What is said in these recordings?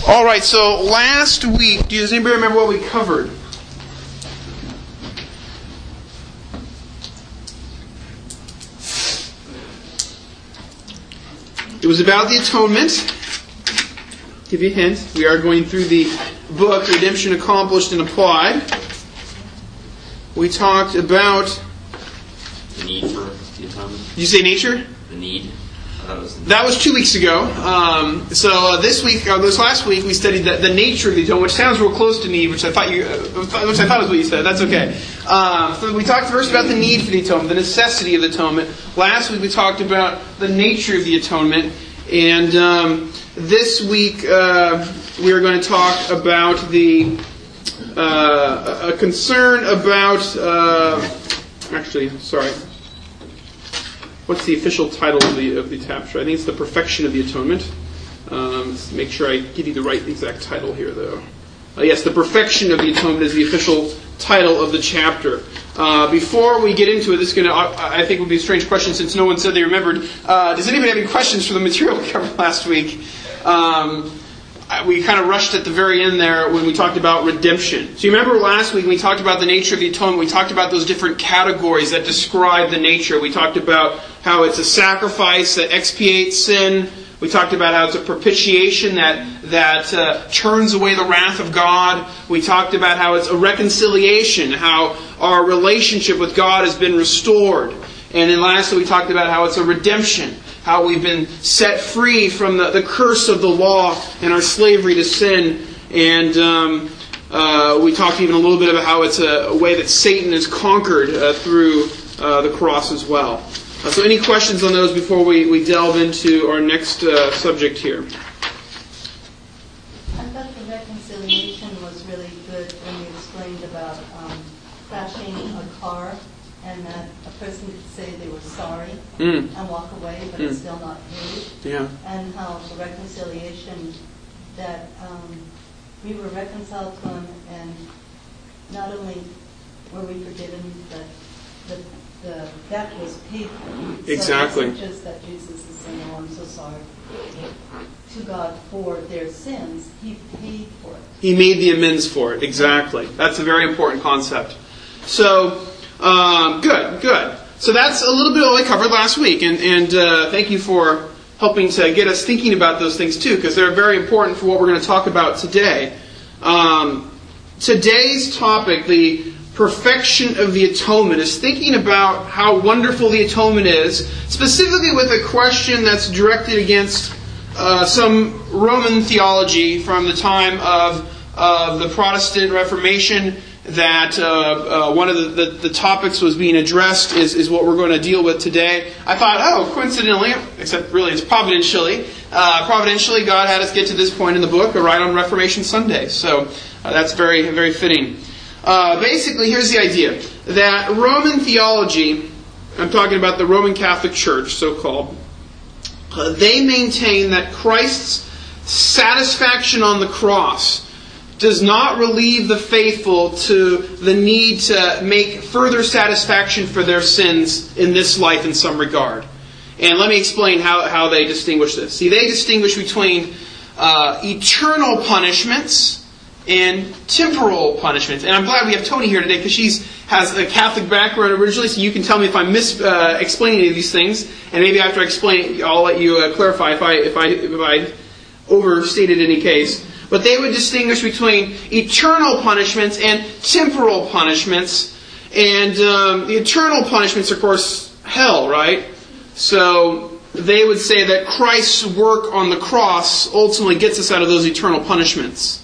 All right, so last week, does anybody remember what we covered? It was about the atonement. Give you a hint. We are going through the book, Redemption Accomplished and Applied. We talked about... The need for the atonement. Did you say nature? The need. That was 2 weeks ago. This week, or this last week, we studied the nature of the atonement, which sounds real close to need, which I thought was what you said. That's okay. So we talked first about the need for the atonement, the necessity of the atonement. Last week we talked about the nature of the atonement, and this week we are going to talk about a concern about. What's the official title of the chapter? I think it's the perfection of the atonement. Let's make sure I give you the right exact title here, though. Yes, the perfection of the atonement is the official title of the chapter. Before we get into it, this is going to, I think, would be a strange question since no one said they remembered. Does anybody have any questions for the material we covered last week? We kind of rushed at the very end there when we talked about redemption. So you remember last week when we talked about the nature of the atonement, we talked about those different categories that describe the nature. We talked about how it's a sacrifice that expiates sin. We talked about how it's a propitiation that turns away the wrath of God. We talked about how it's a reconciliation, how our relationship with God has been restored. And then lastly we talked about how it's a redemption, how we've been set free from the curse of the law and our slavery to sin. And we talked even a little bit about how it's a way that Satan is conquered through the cross as well. So any questions on those before we delve into our next subject here? I thought the reconciliation was really good when you explained about crashing a car and that a person could say they were sorry and walk away, but it's still not paid. Yeah. And how the reconciliation that we were reconciled to Him, and not only were we forgiven, but the debt was paid for. Exactly. So it's not just that Jesus is saying, "Oh, I'm so sorry to God for their sins." He paid for it. He made the amends for it. Exactly. That's a very important concept. So, good. So that's a little bit of what I covered last week, and thank you for helping to get us thinking about those things too, because they're very important for what we're going to talk about today. Today's topic, the perfection of the atonement, is thinking about how wonderful the atonement is, specifically with a question that's directed against some Roman theology from the time of the Protestant Reformation, that one of the topics was being addressed is what we're going to deal with today. I thought, coincidentally, except really it's providentially, God had us get to this point in the book right on Reformation Sunday. So that's very, very fitting. Basically, here's the idea. That Roman theology, I'm talking about the Roman Catholic Church, so-called, they maintain that Christ's satisfaction on the cross does not relieve the faithful to the need to make further satisfaction for their sins in this life in some regard. And let me explain how they distinguish this. See, they distinguish between eternal punishments and temporal punishments. And I'm glad we have Tony here today because she has a Catholic background originally, so you can tell me if I'm explaining any of these things. And maybe after I explain, I'll let you clarify if I overstated any case. But they would distinguish between eternal punishments and temporal punishments. And the eternal punishments, of course, hell, right? So they would say that Christ's work on the cross ultimately gets us out of those eternal punishments.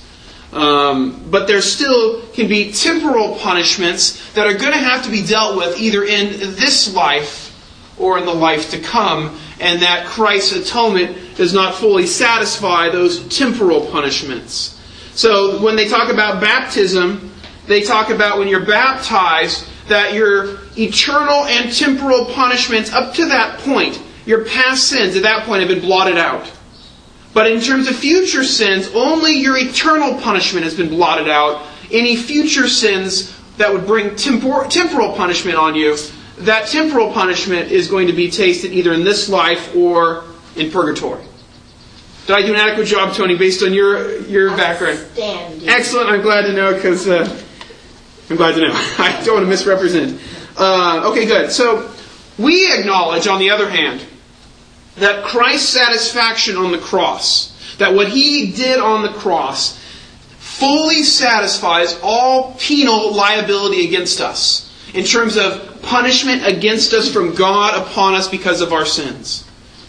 But there still can be temporal punishments that are going to have to be dealt with either in this life or in the life to come, and that Christ's atonement does not fully satisfy those temporal punishments. So when they talk about baptism, they talk about when you're baptized, that your eternal and temporal punishments up to that point, your past sins at that point have been blotted out. But in terms of future sins, only your eternal punishment has been blotted out. Any future sins that would bring temporal punishment on you, that temporal punishment is going to be tasted either in this life or in purgatory. Did I do an adequate job, Tony, based on your background? Outstanding. Excellent. I'm glad to know because I'm glad to know. I don't want to misrepresent. Okay, good. So we acknowledge, on the other hand, that Christ's satisfaction on the cross, that what He did on the cross fully satisfies all penal liability against us in terms of punishment against us from God upon us because of our sins.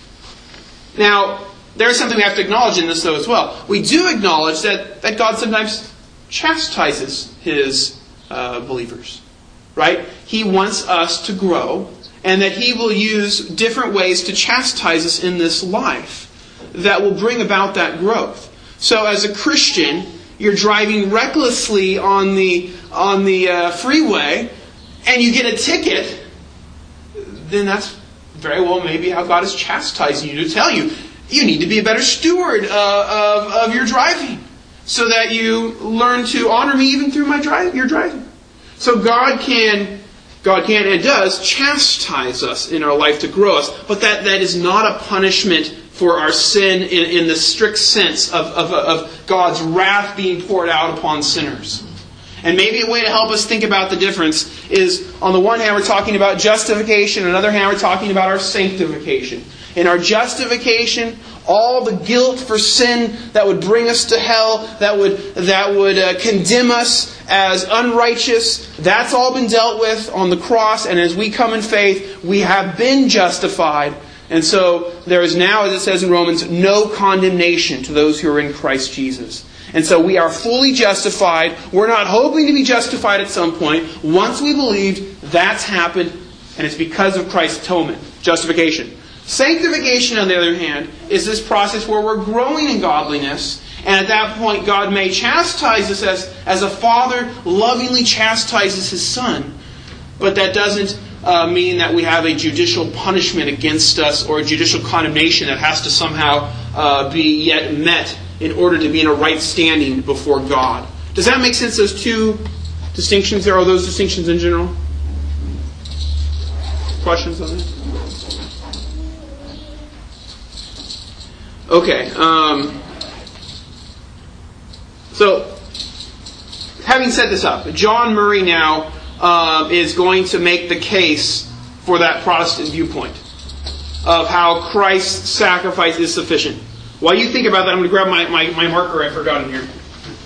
Now, there's something we have to acknowledge in this, though, as well. We do acknowledge that God sometimes chastises His believers. Right? He wants us to grow, and that He will use different ways to chastise us in this life that will bring about that growth. So as a Christian, you're driving recklessly on the freeway, and you get a ticket, then that's very well maybe how God is chastising you to tell you, you need to be a better steward of your driving, so that you learn to honor me even through your driving. So God can and does chastise us in our life to grow us, but that is not a punishment for our sin in the strict sense of God's wrath being poured out upon sinners. And maybe a way to help us think about the difference is, on the one hand, we're talking about justification, on the other hand, we're talking about our sanctification. In our justification, all the guilt for sin that would bring us to hell, that would condemn us as unrighteous, that's all been dealt with on the cross. And as we come in faith, we have been justified. And so there is now, as it says in Romans, no condemnation to those who are in Christ Jesus. And so we are fully justified. We're not hoping to be justified at some point. Once we believed, that's happened, and it's because of Christ's atonement. Justification. Sanctification, on the other hand, is this process where we're growing in godliness, and at that point God may chastise us as a father lovingly chastises his son. But that doesn't mean that we have a judicial punishment against us or a judicial condemnation that has to somehow be yet met in order to be in a right standing before God. Does that make sense, those two distinctions there, or those distinctions in general? Questions on that? Okay. So, having set this up, John Murray now is going to make the case for that Protestant viewpoint of how Christ's sacrifice is sufficient. While you think about that, I'm going to grab my marker I forgot in here.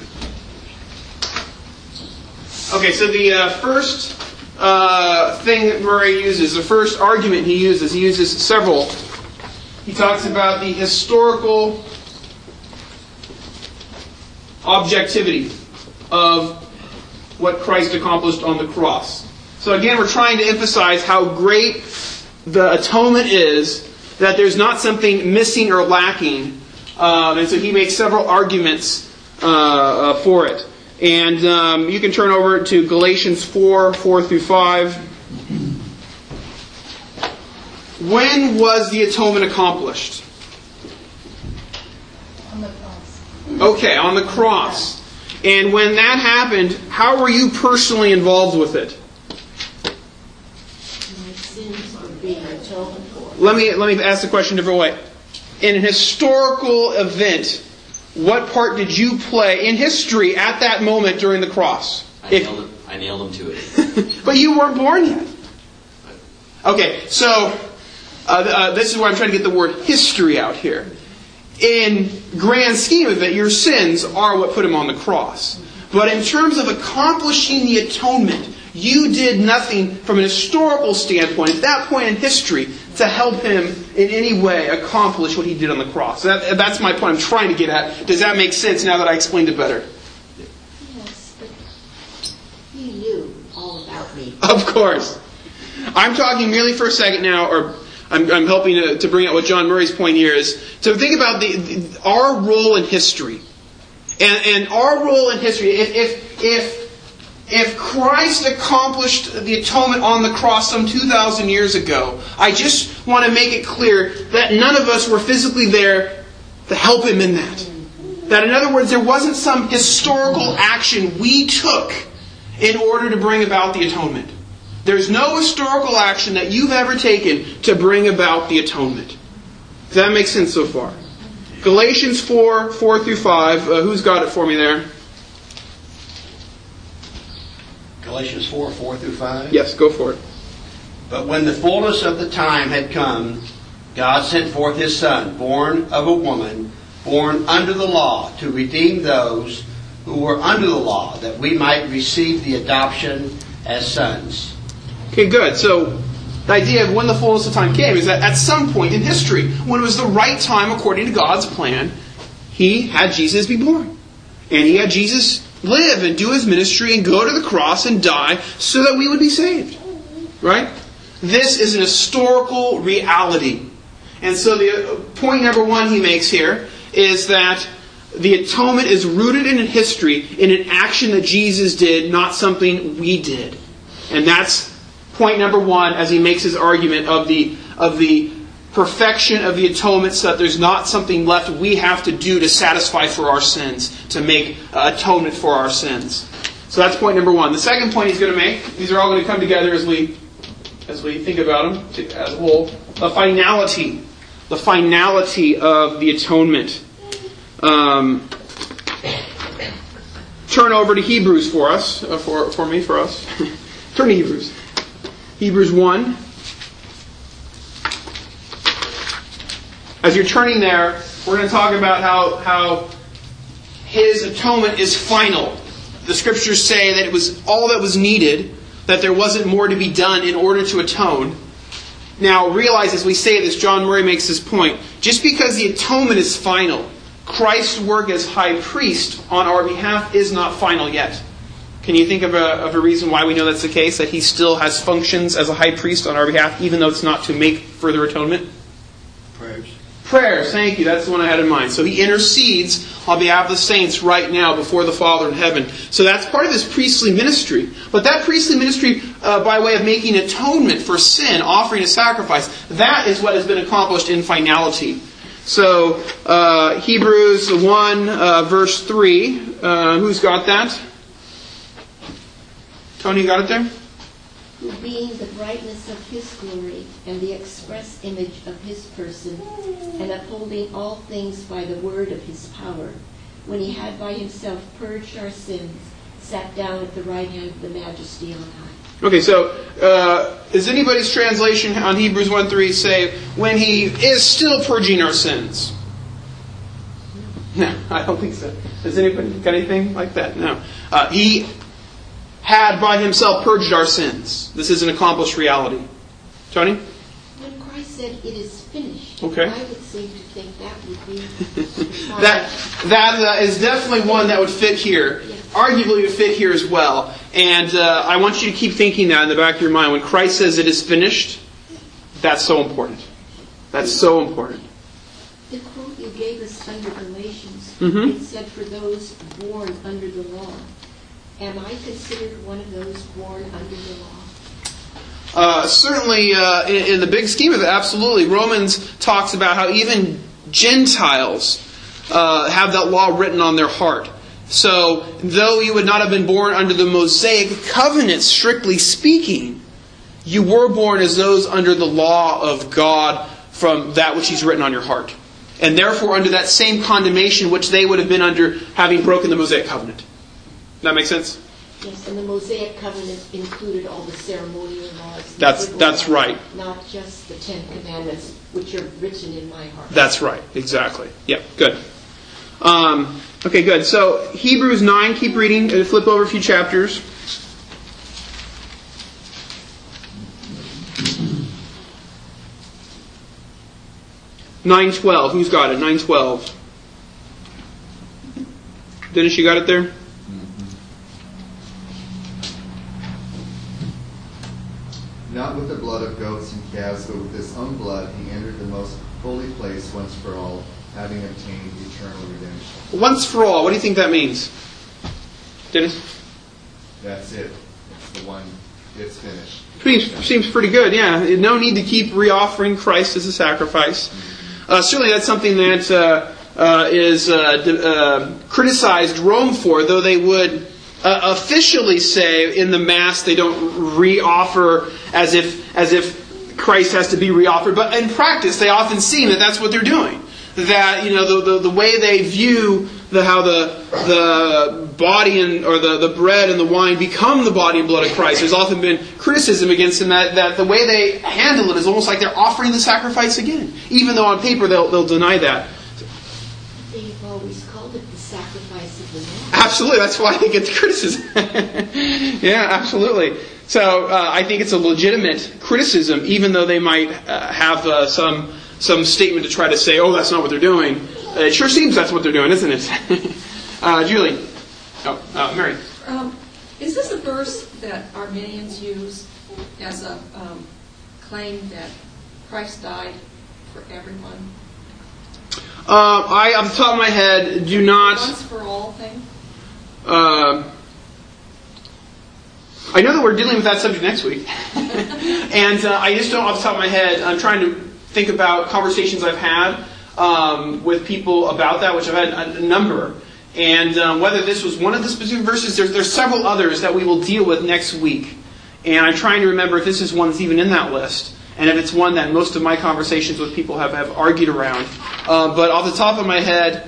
Okay, so the first thing that Murray uses, the first argument he uses several. He talks about the historical objectivity of what Christ accomplished on the cross. So again, we're trying to emphasize how great the atonement is, that there's not something missing or lacking. And so he makes several arguments for it. And you can turn over to Galatians 4:4-5. When was the atonement accomplished? On the cross. Okay, on the cross. And when that happened, how were you personally involved with it? My sins were being atoned for. Let me ask the question a different way. In a historical event, what part did you play in history at that moment during the cross? I nailed him to it. But you weren't born yet. Okay, so this is where I'm trying to get the word history out here. In grand scheme of it, your sins are what put him on the cross. But in terms of accomplishing the atonement, you did nothing from an historical standpoint at that point in history to help him in any way accomplish what he did on the cross. That's my point I'm trying to get at. Does that make sense now that I explained it better? Yes, but he knew all about me. Of course. I'm talking merely for a second now, or I'm helping to bring out what John Murray's point here is, to think about our role in history. And our role in history, if Christ accomplished the atonement on the cross some 2,000 years ago, I just want to make it clear that none of us were physically there to help him in that. That, in other words, there wasn't some historical action we took in order to bring about the atonement. There's no historical action that you've ever taken to bring about the atonement. Does that make sense so far? Galatians 4, 4 through 5. Who's got it for me there? Galatians 4, 4 through 5? Yes, go for it. But when the fullness of the time had come, God sent forth His Son, born of a woman, born under the law, to redeem those who were under the law, that we might receive the adoption as sons. Okay, good. So the idea of when the fullness of time came is that at some point in history, when it was the right time according to God's plan, He had Jesus be born. And He had Jesus live and do His ministry and go to the cross and die so that we would be saved. Right? This is an historical reality. And so the point number one he makes here is that the atonement is rooted in history, in an action that Jesus did, not something we did. And that's point number one as he makes his argument of the perfection of the atonement, so that there's not something left we have to do to satisfy for our sins, to make atonement for our sins. So that's point number one. The second point he's going to make, these are all going to come together as we think about them as a whole, the finality of the atonement. Turn over to Hebrews for us, for us. Turn to Hebrews. Hebrews 1. As you're turning there, we're going to talk about how His atonement is final. The Scriptures say that it was all that was needed, that there wasn't more to be done in order to atone. Now, realize as we say this, John Murray makes this point, just because the atonement is final, Christ's work as high priest on our behalf is not final yet. Can you think of a reason why we know that's the case? That He still has functions as a high priest on our behalf, even though it's not to make further atonement? Prayers, thank you. That's the one I had in mind. So He intercedes on behalf of the saints right now before the Father in heaven. So that's part of His priestly ministry. But that priestly ministry, by way of making atonement for sin, offering a sacrifice, that is what has been accomplished in finality. So, Hebrews 1, verse 3. Who's got that? Tony, you got it there? Who being the brightness of His glory and the express image of His person, and upholding all things by the word of His power, when He had by Himself purged our sins, sat down at the right hand of the Majesty on high. Okay, so is anybody's translation on Hebrews 1:3 say, when He is still purging our sins? No, I don't think so. Does anybody got anything like that? No. He had by Himself purged our sins. This is an accomplished reality. Tony? When Christ said, "It is finished," okay. I would seem to think that would be... that is definitely one that would fit here. Yeah. Arguably would fit here as well. And I want you to keep thinking that in the back of your mind. When Christ says it is finished, that's so important. That's so important. The quote you gave us under Galatians, it said, "For those born under the law." Am I considered one of those born under the law? Certainly, in the big scheme of it, absolutely. Romans talks about how even Gentiles have that law written on their heart. So, though you would not have been born under the Mosaic covenant, strictly speaking, you were born as those under the law of God from that which He's written on your heart. And therefore under that same condemnation which they would have been under having broken the Mosaic covenant. That make sense? Yes, and the Mosaic covenant included all the ceremonial laws. That's right. Not just the 10 Commandments, which are written in my heart. That's right. Exactly. Yep. Good. Okay. Good. So Hebrews 9. Keep reading. Flip over a few chapters. (9:12). Who's got it? 9:12. Dennis, you got it there? Not with the blood of goats and calves, but with His own blood He entered the most holy place once for all, having obtained eternal redemption. Once for all. What do you think that means? Dennis? That's it. It's the one. It's finished. Seems pretty good, yeah. No need to keep re-offering Christ as a sacrifice. Certainly that's something that is criticized Rome for, though they would officially say in the Mass they don't re-offer as if Christ has to be re-offered. But in practice they often seem that that's what they're doing. that the way they view how the body or the bread and the wine become the body and blood of Christ. There's often been criticism against them that the way they handle it is almost like they're offering the sacrifice again, even though on paper they'll deny that. They've always called it the sacrifice of the Lamb. Absolutely, that's why they get the criticism. Yeah, absolutely. So I think it's a legitimate criticism, even though they might have some statement to try to say, "Oh, that's not what they're doing." It sure seems that's what they're doing, isn't it? Julie. Mary. Is this a verse that Arminians use as a claim that Christ died for everyone? I, off the top of my head, do not... Once for all thing? I know that we're dealing with that subject next week. And I just don't, off the top of my head, I'm trying to think about conversations I've had with people about that, which I've had a number. And whether this was one of the specific verses, there's several others that we will deal with next week. And I'm trying to remember if this is one that's even in that list. And if it's one that most of my conversations with people have argued around. But off the top of my head,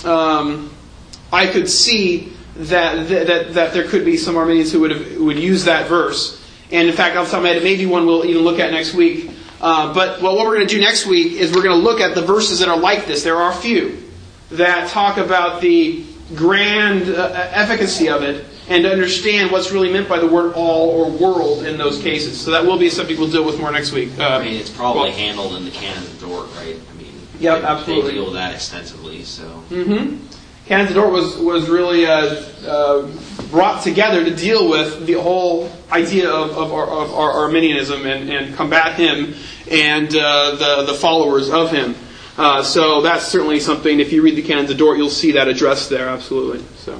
I could see that there could be some Arminians who would use that verse. And in fact, off the top of my head, it may be one we'll even look at next week. But what we're going to do next week is we're going to look at the verses that are like this. There are a few that talk about the grand efficacy of it and to understand what's really meant by the word all or world in those cases. So that will be a subject we'll deal with more next week. It's probably handled in the Canon of Dort, right? Yep, absolutely. They deal with that extensively. So. Mm-hmm. Canon of Dort was really brought together to deal with the whole idea of Arminianism and combat him and the followers of him. So that's certainly something, if you read the Canons of Dort, you'll see that addressed there, absolutely. So,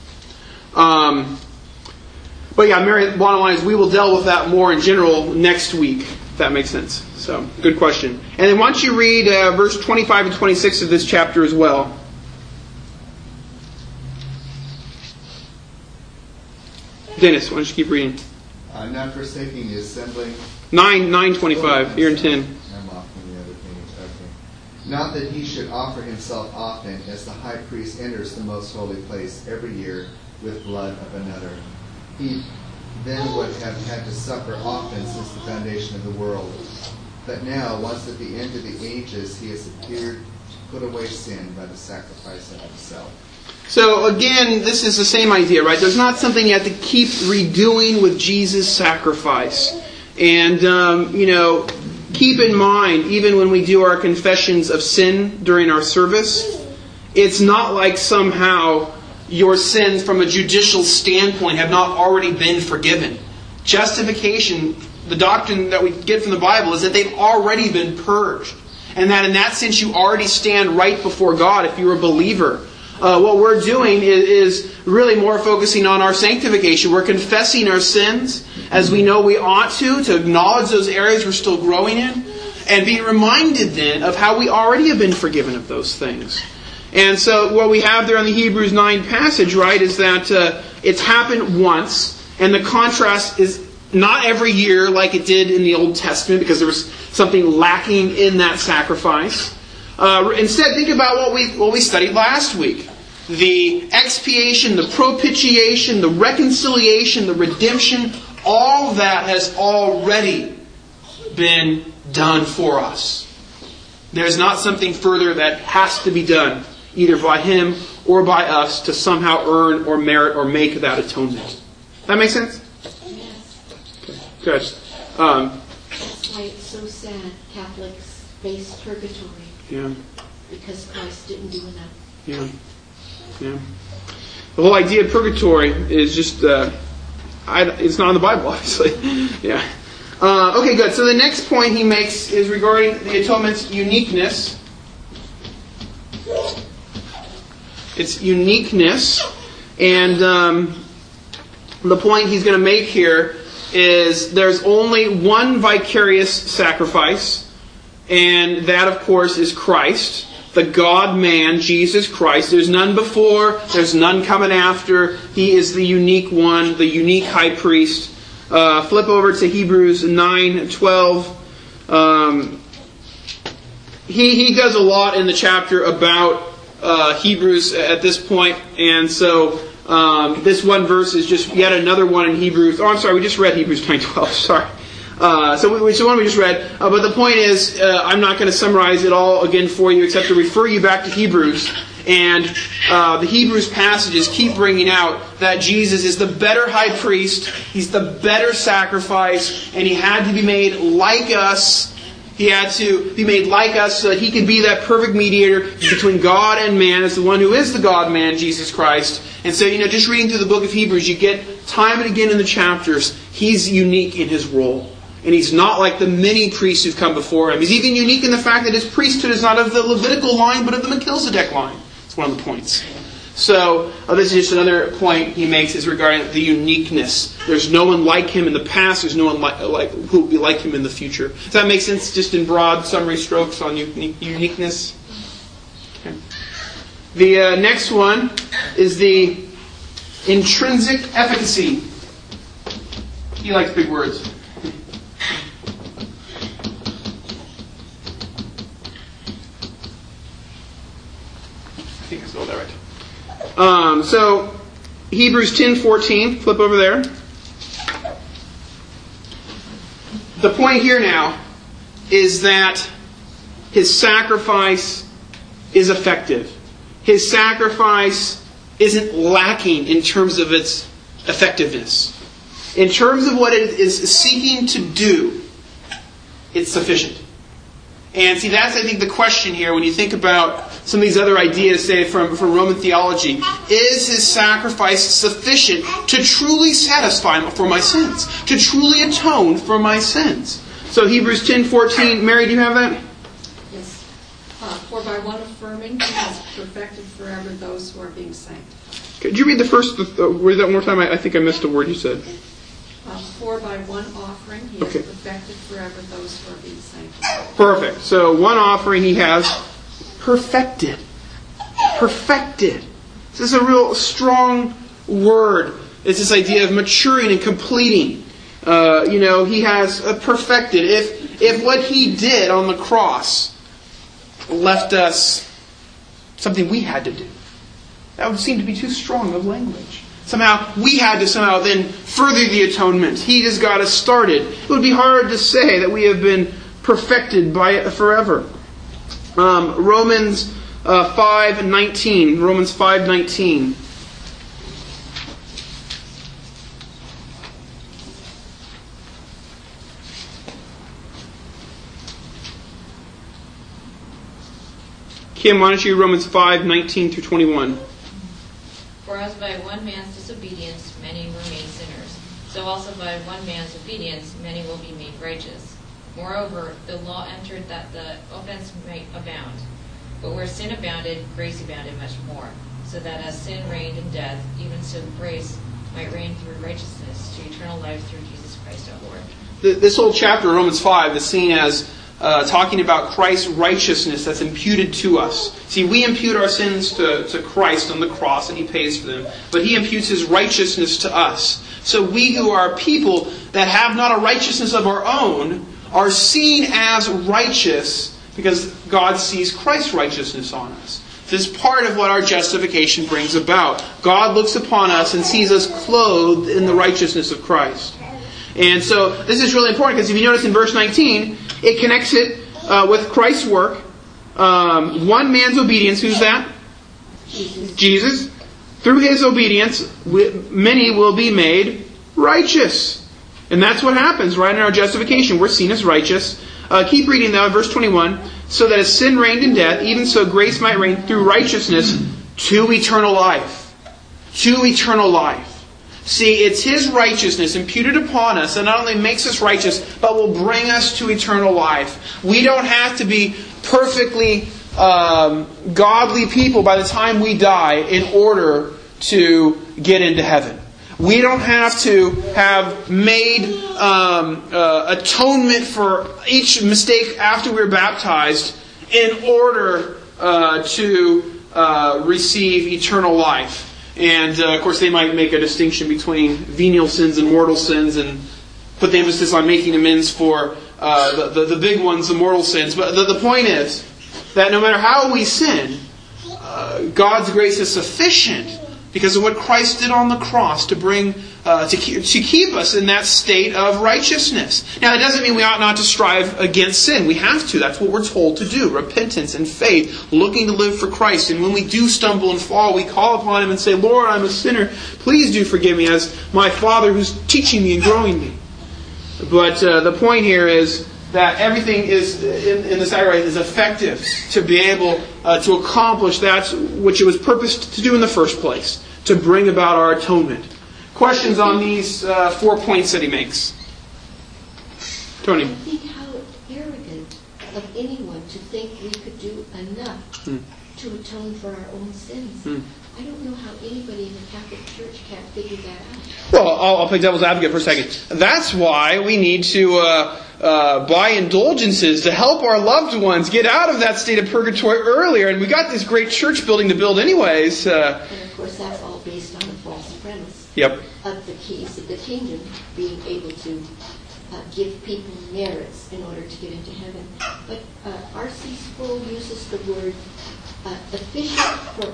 but yeah, Mary, bottom line is we will deal with that more in general next week, if that makes sense. So, good question. And then why don't you read verse 25 and 26 of this chapter as well. Dennis, why don't you keep reading? Not forsaking the assembling. 9:25. You're in 10. I'm off on the other page. Okay. Not that he should offer himself often, as the high priest enters the most holy place every year with blood of another. He then would have had to suffer often since the foundation of the world. But now, once at the end of the ages, he has appeared to put away sin by the sacrifice of himself. So again, this is the same idea, right? There's not something you have to keep redoing with Jesus' sacrifice. And, keep in mind, even when we do our confessions of sin during our service, it's not like somehow your sins from a judicial standpoint have not already been forgiven. Justification, the doctrine that we get from the Bible, is that they've already been purged. And that in that sense you already stand right before God if you're a believer. What we're doing is really more focusing on our sanctification. We're confessing our sins as we know we ought to acknowledge those areas we're still growing in, and being reminded then of how we already have been forgiven of those things. And so what we have there in the Hebrews 9 passage, right, is that it's happened once, and the contrast is not every year like it did in the Old Testament because there was something lacking in that sacrifice. Instead, think about what we studied last week. The expiation, the propitiation, the reconciliation, the redemption, all that has already been done for us. There's not something further that has to be done, either by Him or by us, to somehow earn or merit or make that atonement. That make sense? Yes. Good. That's why it's so sad Catholics face purgatory. Yeah. Because Christ didn't do enough. Yeah. Yeah. The whole idea of purgatory is just, it's not in the Bible, obviously. Yeah. Okay, good. So the next point he makes is regarding the atonement's uniqueness. Its uniqueness. And the point he's going to make here is there's only one vicarious sacrifice, and that, of course, is Christ. The God-man, Jesus Christ. There's none before. There's none coming after. He is the unique one, the unique high priest. Flip over to Hebrews 9:12. he does a lot in the chapter about Hebrews at this point, and so this one verse is just yet another one in Hebrews. Oh, I'm sorry, we just read Hebrews 9:12. Sorry. So it's the one we just read. But the point is, I'm not going to summarize it all again for you, except to refer you back to Hebrews. And the Hebrews passages keep bringing out that Jesus is the better high priest. He's the better sacrifice, and He had to be made like us. He had to be made like us so that He could be that perfect mediator between God and man, as the one who is the God-man, Jesus Christ. And so, just reading through the book of Hebrews, you get time and again in the chapters, He's unique in His role. And He's not like the many priests who've come before Him. He's even unique in the fact that His priesthood is not of the Levitical line, but of the Melchizedek line. It's one of the points. So, this is just another point He makes is regarding the uniqueness. There's no one like Him in the past. There's no one like who will be like Him in the future. Does that make sense, just in broad summary strokes on uniqueness? Okay. The next one is the intrinsic efficacy. He likes big words. I think I spelled that right. So, Hebrews 10:14, flip over there. The point here now is that His sacrifice is effective. His sacrifice isn't lacking in terms of its effectiveness. In terms of what it is seeking to do, it's sufficient. And see, that's, I think, the question here when you think about some of these other ideas, say, from Roman theology. Is His sacrifice sufficient to truly satisfy for my sins? To truly atone for my sins? So Hebrews 10:14. Mary, do you have that? Yes. For by one affirming He has perfected forever those who are being sanctified. Could you read the first, read that one more time? I think I missed a word you said. For by one offering He has perfected forever those who are being sanctified. Perfect. So one offering He has perfected. Perfected. This is a real strong word. It's this idea of maturing and completing. He has perfected. If what He did on the cross left us something we had to do, that would seem to be too strong of language. Somehow, we had to then further the atonement. He has got us started. It would be hard to say that we have been perfected by it forever. Romans 5:19. Romans 5:19. Kim, why don't you read Romans 5:19 through 21? For as by one man's disobedience many were made sinners, so also by one man's obedience many will be made righteous. Moreover, the law entered that the offense might abound. But where sin abounded, grace abounded much more, so that as sin reigned in death, even so grace might reign through righteousness to eternal life through Jesus Christ our Lord. This whole chapter of Romans 5 is seen as talking about Christ's righteousness that's imputed to us. See, we impute our sins to Christ on the cross, and He pays for them. But He imputes His righteousness to us. So we who are people that have not a righteousness of our own are seen as righteous because God sees Christ's righteousness on us. This is part of what our justification brings about. God looks upon us and sees us clothed in the righteousness of Christ. And so this is really important because if you notice in verse 19, it connects it with Christ's work. One man's obedience, who's that? Jesus. Through His obedience, many will be made righteous. And that's what happens right in our justification. We're seen as righteous. Keep reading though, verse 21. So that as sin reigned in death, even so grace might reign through righteousness to eternal life. To eternal life. See, it's His righteousness imputed upon us that not only makes us righteous, but will bring us to eternal life. We don't have to be perfectly godly people by the time we die in order to get into heaven. We don't have to have made atonement for each mistake after we're baptized in order to receive eternal life. And, of course, they might make a distinction between venial sins and mortal sins and put the emphasis on making amends for the big ones, the mortal sins. But the point is that no matter how we sin, God's grace is sufficient because of what Christ did on the cross to bring to keep us in that state of righteousness. Now, that doesn't mean we ought not to strive against sin. We have to. That's what we're told to do. Repentance and faith, looking to live for Christ. And when we do stumble and fall, we call upon Him and say, Lord, I'm a sinner. Please do forgive me as my Father who's teaching me and growing me. But the point here is that everything is in the sacrifice is effective to be able to accomplish that which it was purposed to do in the first place, to bring about our atonement. Questions on these 4 points that he makes? Tony? I think how arrogant of anyone to think we could do enough to atone for our own sins. I don't know how anybody in the Catholic Church can't figure that out. Well, I'll play devil's advocate for a second. That's why we need to buy indulgences to help our loved ones get out of that state of purgatory earlier. And we got this great church building to build anyways. And of course, that's all based on a false premise of the keys of the kingdom being able to give people merits in order to get into heaven. But R.C. Sproul uses the word efficient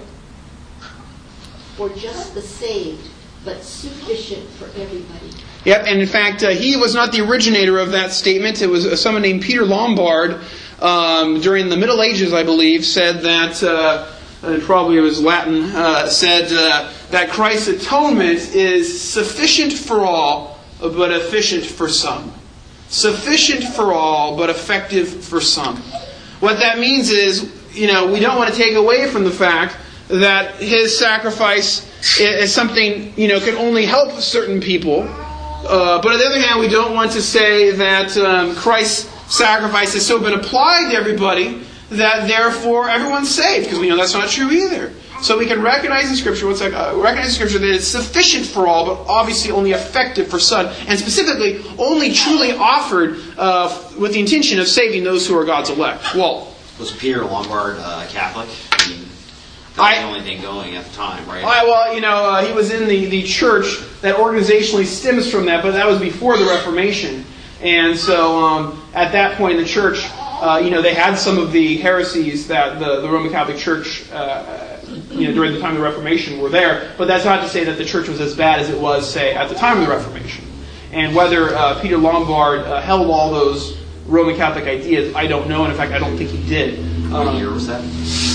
for just the saved, but sufficient for everybody. Yep, and in fact, he was not the originator of that statement. It was someone named Peter Lombard during the Middle Ages, I believe, said that, and probably it was Latin, said that Christ's atonement is sufficient for all, but efficient for some. Sufficient for all, but effective for some. What that means is, we don't want to take away from the fact that His sacrifice is something, can only help certain people. But on the other hand, we don't want to say that Christ's sacrifice has so been applied to everybody that therefore everyone's saved, because we know that's not true either. So we can recognize in Scripture, that it's sufficient for all, but obviously only effective for some, and specifically only truly offered with the intention of saving those who are God's elect. Walt. Was Peter Lombard Catholic? I mean, the only thing going at the time, right? He was in the church that organizationally stems from that, but that was before the Reformation. And so at that point in the church, they had some of the heresies that the Roman Catholic Church, during the time of the Reformation were there. But that's not to say that the church was as bad as it was, say, at the time of the Reformation. And whether Peter Lombard held all those Roman Catholic ideas, I don't know. And in fact, I don't think he did. What year was that?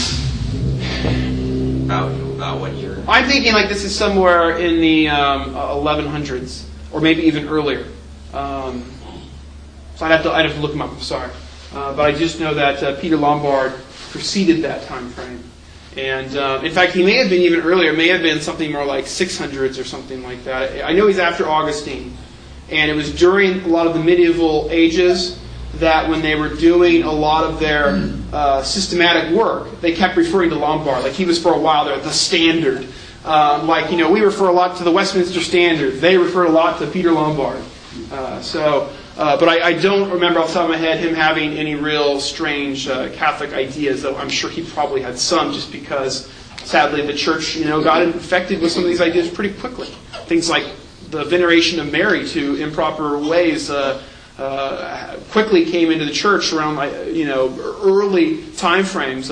About what year? I'm thinking like this is somewhere in the 1100s, or maybe even earlier. So I'd have to look him up. I'm sorry, but I just know that Peter Lombard preceded that time frame, and in fact, he may have been even earlier. May have been something more like 600s or something like that. I know he's after Augustine, and it was during a lot of the medieval ages that when they were doing a lot of their systematic work, they kept referring to Lombard. Like he was for a while there, the Standard. We refer a lot to the Westminster Standard. They refer a lot to Peter Lombard. But I don't remember off the top of my head him having any real strange Catholic ideas, though I'm sure he probably had some, just because, sadly, the church, got infected with some of these ideas pretty quickly. Things like the veneration of Mary to improper ways quickly came into the church around early time frames,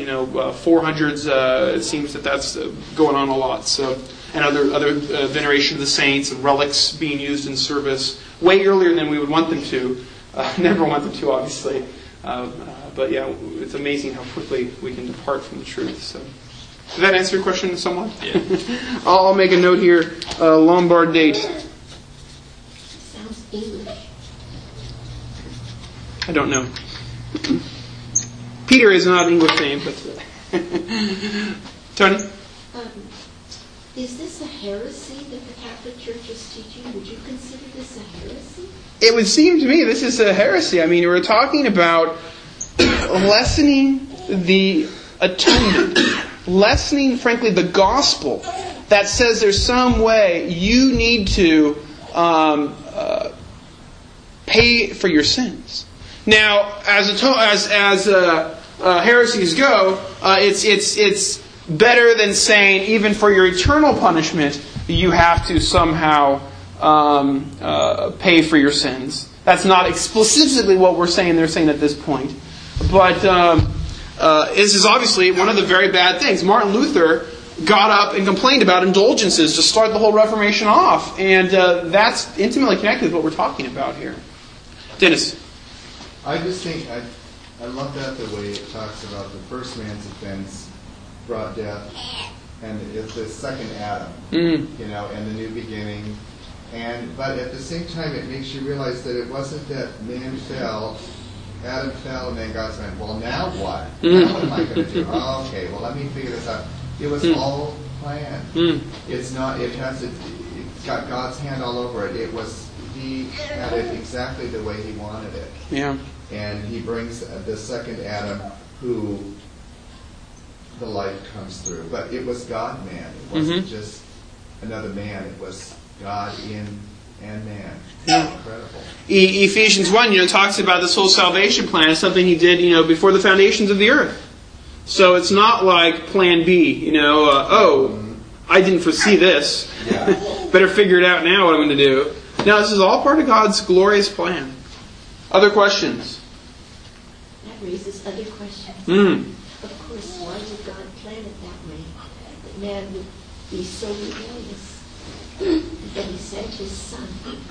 400s. It seems that's going on a lot. So, and other veneration of the saints and relics being used in service way earlier than we would want them to. Never want them to, obviously. But yeah, it's amazing how quickly we can depart from the truth. So, did that answer your question somewhat? Yeah. I'll make a note here. Lombard date. Sounds English. I don't know. Peter is not English name, but Tony? Is this a heresy that the Catholic Church is teaching? Would you consider this a heresy? It would seem to me this is a heresy. I mean, we're talking about lessening the atonement, lessening, frankly, the gospel that says there's some way you need to pay for your sins. Now, as heresies go, it's better than saying even for your eternal punishment you have to somehow pay for your sins. That's not explicitly what we're saying. They're saying at this point, but this is obviously one of the very bad things. Martin Luther got up and complained about indulgences to start the whole Reformation off. And that's intimately connected with what we're talking about here. Dennis? I just think, I love that the way it talks about the first man's offense brought death, and it's the second Adam, and the new beginning. But at the same time, it makes you realize that it wasn't that man fell, Adam fell, and then God said, well, now what? Now what am I going to do? Oh, okay, well, let me figure this out. It was all planned. It's not, it's got God's hand all over it. He had it exactly the way he wanted it. Yeah. And he brings the second Adam who the light comes through. But it was God-man. It wasn't just another man. It was God in and man. Yeah. Incredible. Ephesians 1, talks about this whole salvation plan as something he did, before the foundations of the earth. So it's not like plan B, I didn't foresee this. Yeah. Better figure it out now what I'm going to do. No, this is all part of God's glorious plan. Other questions? That raises other questions. Of course, why did God plan it that way? That man would be so rebellious that he sent his Son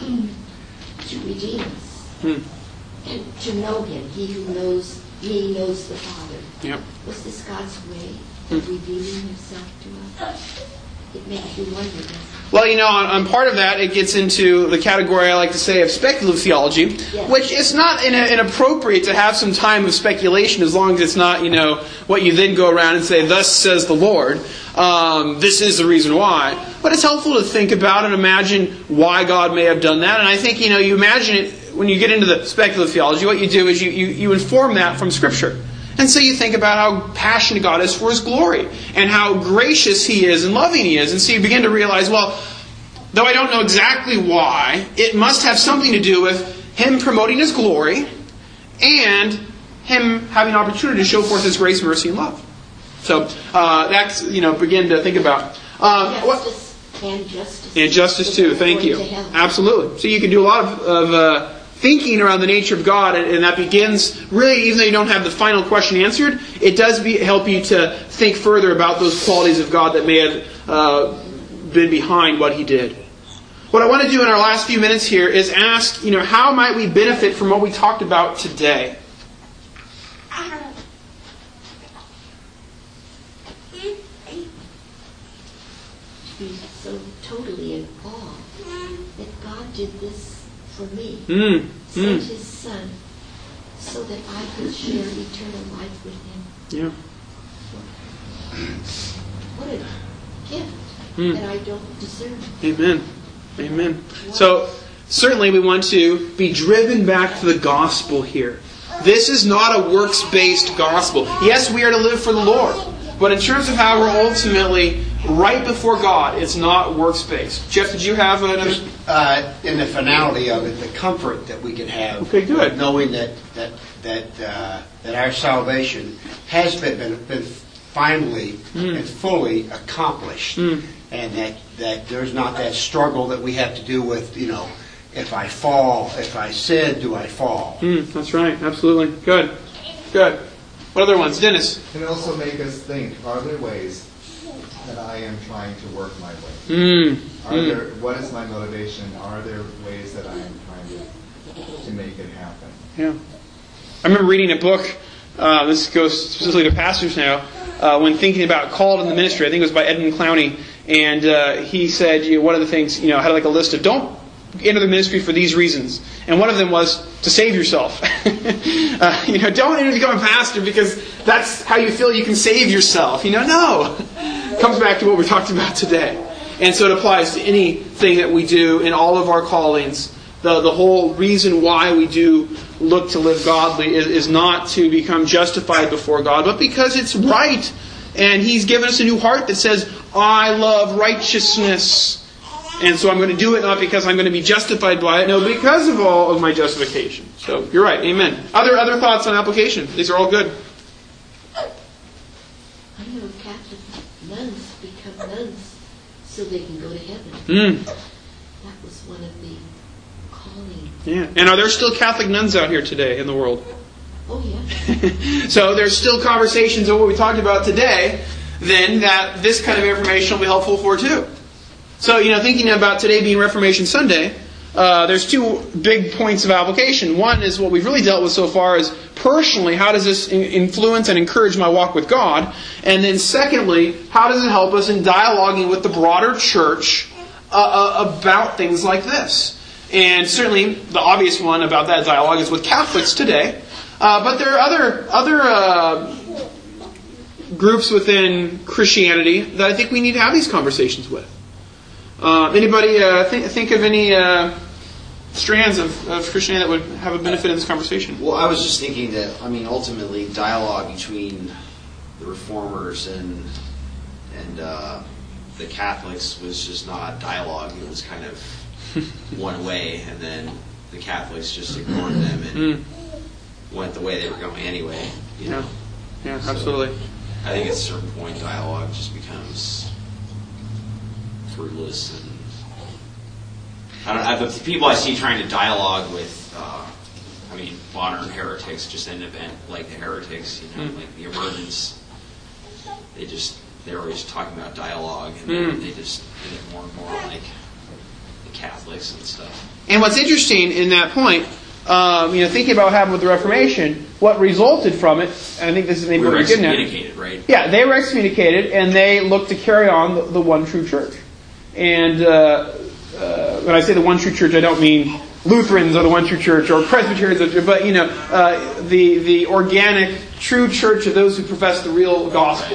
to redeem us and to know him. He who knows me knows the Father. Yep. Was this God's way of revealing himself to us? It makes you wonder, doesn't it? Well, on part of that, it gets into the category I like to say of speculative theology, which is not inappropriate to have some time of speculation as long as it's not, what you then go around and say, thus says the Lord. This is the reason why. But it's helpful to think about and imagine why God may have done that. And I think, you imagine it when you get into the speculative theology, what you do is you inform that from Scripture. And so you think about how passionate God is for His glory and how gracious He is and loving He is. And so you begin to realize, well, though I don't know exactly why, it must have something to do with Him promoting His glory and Him having an opportunity to show forth His grace, mercy, and love. So that's, begin to think about. And justice. And justice too, thank you. Absolutely. So you can do a lot of thinking around the nature of God, and that begins, really, even though you don't have the final question answered, it does help you to think further about those qualities of God that may have been behind what He did. What I want to do in our last few minutes here is ask, how might we benefit from what we talked about today? To be so totally in awe that God did this for me, sent His Son, so that I could share eternal life with Him. Yeah. What a gift that I don't deserve. Amen. Amen. So, certainly we want to be driven back to the gospel here. This is not a works-based gospel. Yes, we are to live for the Lord. But in terms of how we're ultimately right before God, it's not works-based. Jeff, did you have another? In the finality of it, the comfort that we can have, okay, good, knowing that our salvation has been finally and fully accomplished, and that there's not that struggle that we have to do with, if I fall, if I sin, do I fall? That's right, absolutely. Good. What other ones? Dennis? Can also make us think, are there ways that I am trying to work my way? What is my motivation? Are there ways that I am trying to make it happen? Yeah. I remember reading a book, this goes specifically to pastors now, when thinking about called in the ministry. I think it was by Edmund Clowney. And he said, one of the things, had like a list of don't enter the ministry for these reasons. And one of them was to save yourself. Don't enter to become a pastor because that's how you feel you can save yourself. No. Comes back to what we talked about today. And so it applies to anything that we do in all of our callings. The whole reason why we do look to live godly is not to become justified before God, but because it's right. And He's given us a new heart that says, I love righteousness. And so I'm going to do it not because I'm going to be justified by it, no, because of all of my justification. So you're right, amen. Other thoughts on application? These are all good. I know Catholic nuns become nuns so they can go to heaven. That was one of the callings. Yeah. And are there still Catholic nuns out here today in the world? Oh, yeah. So there's still conversations of what we talked about today, then, that this kind of information will be helpful for too. So, thinking about today being Reformation Sunday, there's two big points of application. One is what we've really dealt with so far is personally, how does this influence and encourage my walk with God? And then secondly, how does it help us in dialoguing with the broader church about things like this? And certainly the obvious one about that dialogue is with Catholics today. But there are other groups within Christianity that I think we need to have these conversations with. Anybody think of any strands of Christianity that would have a benefit in this conversation? Well, I was just thinking that, ultimately dialogue between the Reformers and the Catholics was just not dialogue. It was kind of one way, and then the Catholics just ignored them and went the way they were going anyway. Yeah, absolutely. I think at a certain point dialogue just becomes fruitless, and the people I see trying to dialogue with, modern heretics just end up like the heretics, like the emergents. They're always talking about dialogue, and then they just end up more and more like the Catholics and stuff. And what's interesting in that point, thinking about what happened with the Reformation, what resulted from it, and I think this is maybe what you're getting at. Excommunicated, right? Yeah, they were excommunicated, and they looked to carry on the one true church. And when I say the one true church, I don't mean Lutherans are the one true church or Presbyterians, but the organic true church of those who profess the real gospel.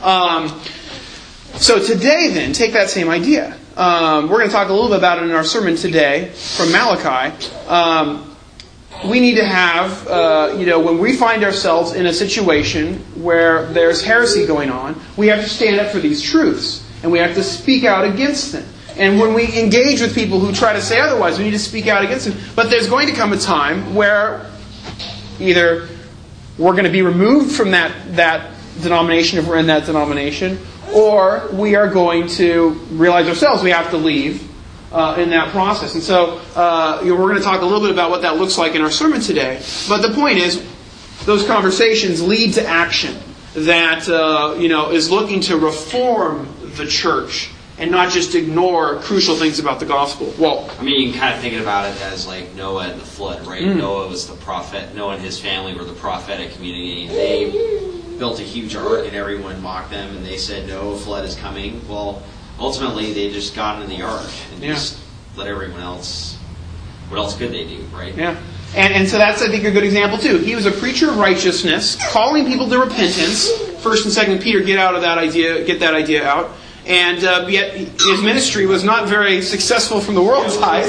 So today, then, take that same idea. We're going to talk a little bit about it in our sermon today from Malachi. We need to have, when we find ourselves in a situation where there's heresy going on, we have to stand up for these truths, and we have to speak out against them. And when we engage with people who try to say otherwise, we need to speak out against them. But there's going to come a time where either we're going to be removed from that denomination if we're in that denomination, or we are going to realize ourselves we have to leave in that process. And so we're going to talk a little bit about what that looks like in our sermon today. But the point is, those conversations lead to action that is looking to reform the church and not just ignore crucial things about the gospel. Well, you can kind of think about it as like Noah and the flood, right? Noah was the prophet. Noah and his family were the prophetic community. They built a huge ark and everyone mocked them and they said, no, a flood is coming. Well, ultimately they just got into the ark and just let everyone else, what else could they do, right? Yeah. And so that's, I think, a good example too. He was a preacher of righteousness, calling people to repentance. 1st and 2nd Peter get that idea out. And yet his ministry was not very successful from the world's eyes.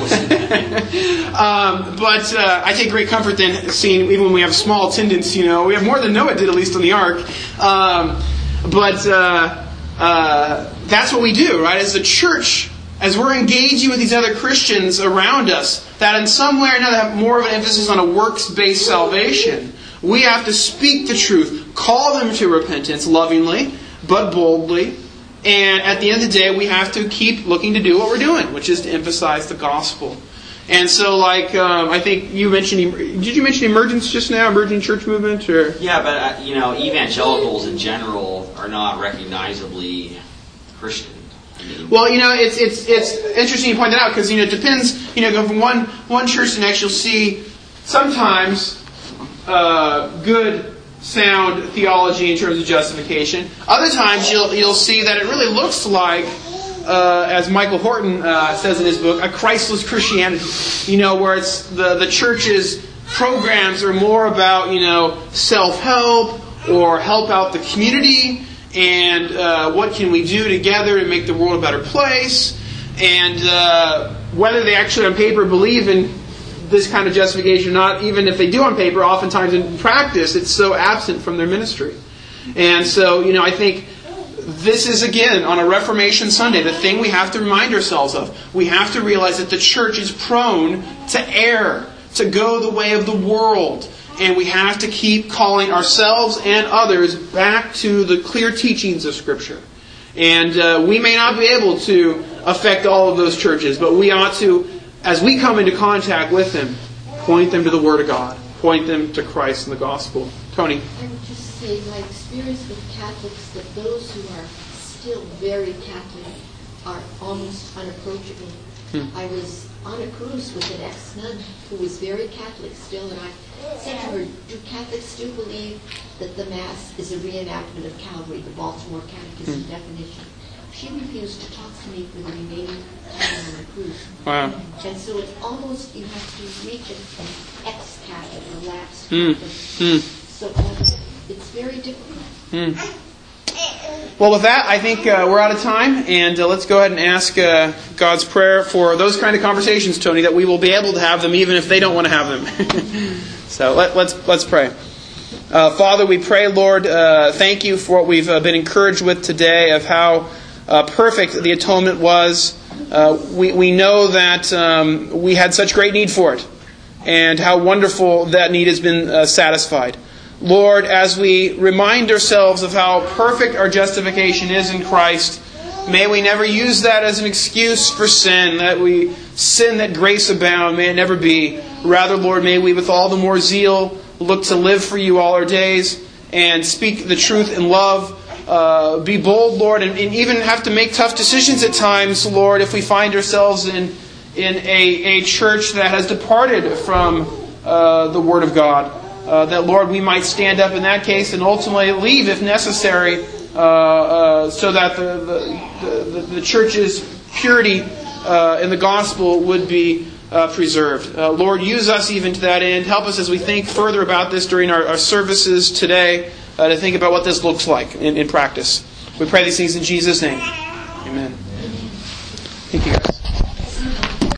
But I take great comfort then seeing, even when we have small attendance, we have more than Noah did, at least on the ark. But that's what we do, right? As the church, as we're engaging with these other Christians around us, that in some way or another have more of an emphasis on a works-based salvation, we have to speak the truth, call them to repentance lovingly, but boldly. And at the end of the day, we have to keep looking to do what we're doing, which is to emphasize the gospel. And so, I think you mentioned, did you mention emergence just now, emergent church movement? Or? Yeah, but, evangelicals in general are not recognizably Christian. Well, it's interesting you point that out, because, it depends, go from one church to the next, you'll see sometimes good, sound theology in terms of justification. Other times you'll see that it really looks like, as Michael Horton says in his book, a Christless Christianity. Where it's the church's programs are more about self-help or help out the community and what can we do together to make the world a better place, and whether they actually on paper believe in this kind of justification or not, even if they do on paper, oftentimes in practice it's so absent from their ministry. And so, I think this is, again, on a Reformation Sunday, the thing we have to remind ourselves of. We have to realize that the church is prone to err, to go the way of the world. And we have to keep calling ourselves and others back to the clear teachings of Scripture. And we may not be able to affect all of those churches, but we ought to, as we come into contact with them, point them to the Word of God. point them to Christ and the gospel. Tony? I would just say my experience with Catholics, that those who are still very Catholic are almost unapproachable. I was on a cruise with an ex-nun who was very Catholic still, and I said to her, do Catholics still believe that the Mass is a reenactment of Calvary, the Baltimore Catechism definition? She refused to talk to me for the remaining time on the cruise. Wow. And so it's almost, you have to reach an ex-Catholic or lapsed Catholic. So it's very difficult. Well, with that, I think we're out of time, and let's go ahead and ask God's prayer for those kind of conversations, Tony, that we will be able to have them even if they don't want to have them. So let's pray. Father, we pray, Lord, thank you for what we've been encouraged with today, of how perfect the atonement was. We know that we had such great need for it, and how wonderful that need has been satisfied. Lord, as we remind ourselves of how perfect our justification is in Christ, may we never use that as an excuse for sin, that we sin that grace abound. May it never be. Rather, Lord, may we with all the more zeal look to live for you all our days and speak the truth in love. Be bold, Lord, and even have to make tough decisions at times, Lord, if we find ourselves in a church that has departed from the Word of God. That, Lord, we might stand up in that case and ultimately leave if necessary, so that the church's purity in the gospel would be preserved. Lord, use us even to that end. Help us as we think further about this during our services today, to think about what this looks like in practice. We pray these things in Jesus' name. Amen. Thank you, guys.